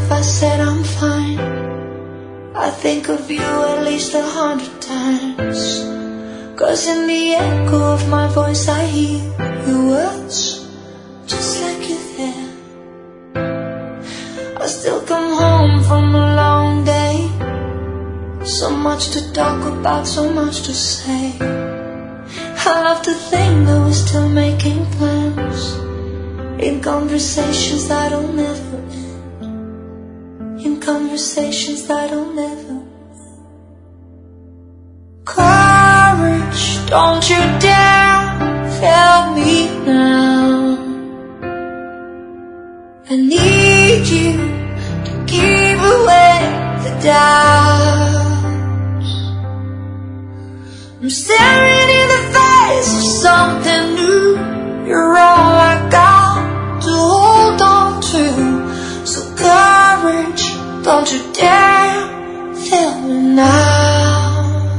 if I said I'm fine? I think of you at least 100 times, 'cause in the echo of my voice I hear your words, just like you're there. I still come home from a long day, so much to talk about, so much to say. I love to think that we're still making plans, in conversations that'll never end, in conversations that'll never end. Courage, don't you dare fail me now. I need you to keep away the doubts. I'm staring in the face of something new. You're all I got to hold on to. So courage, don't you dare fail me now.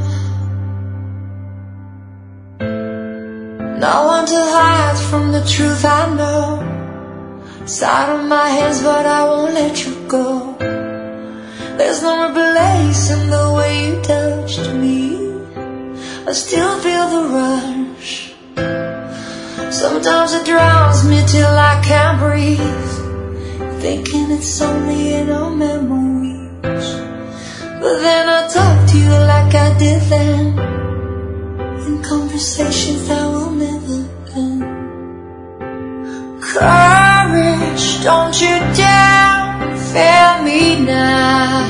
No one to hide from the truth I know. It's out of my hands, but I won't let you go. There's no replacing the way you touched me. I still feel the rush. Sometimes it drowns me till I can't breathe, thinking it's only in our memories. But then I talk to you like I did then, in conversations that will never end. Courage, don't you dare fail me now.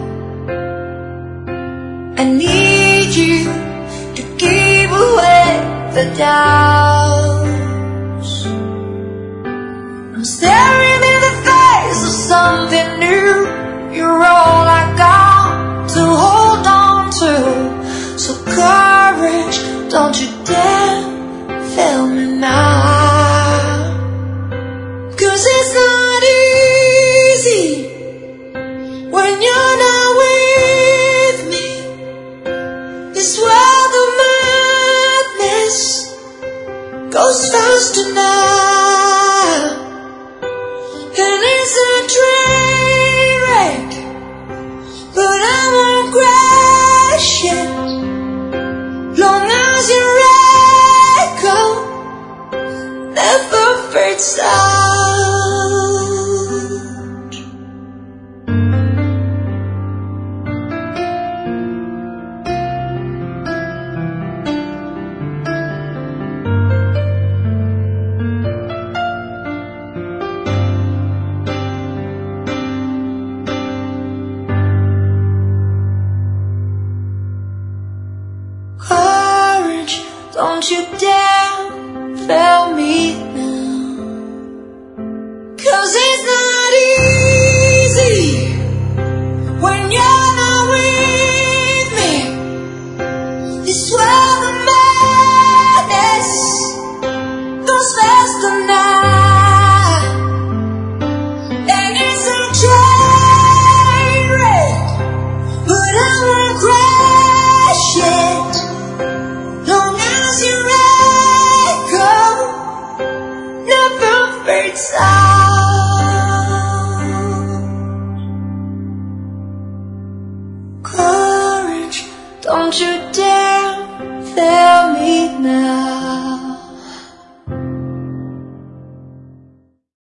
I need you to keep away the doubts. I'm staring in the face of something new. You're all I got to hold on to. So courage, don't you dare fail me now. 'Cause it's not easy when you're not with me. This world of madness goes faster now, and it's a train wreck, but I won't crash it, long as your echo never fades out. Courage, don't you dare fail me now. 'Cause it's not easy when you're not with me. This world of madness goes faster now, and it's a train wreck, but I won't crash it, long as your echo never fades out.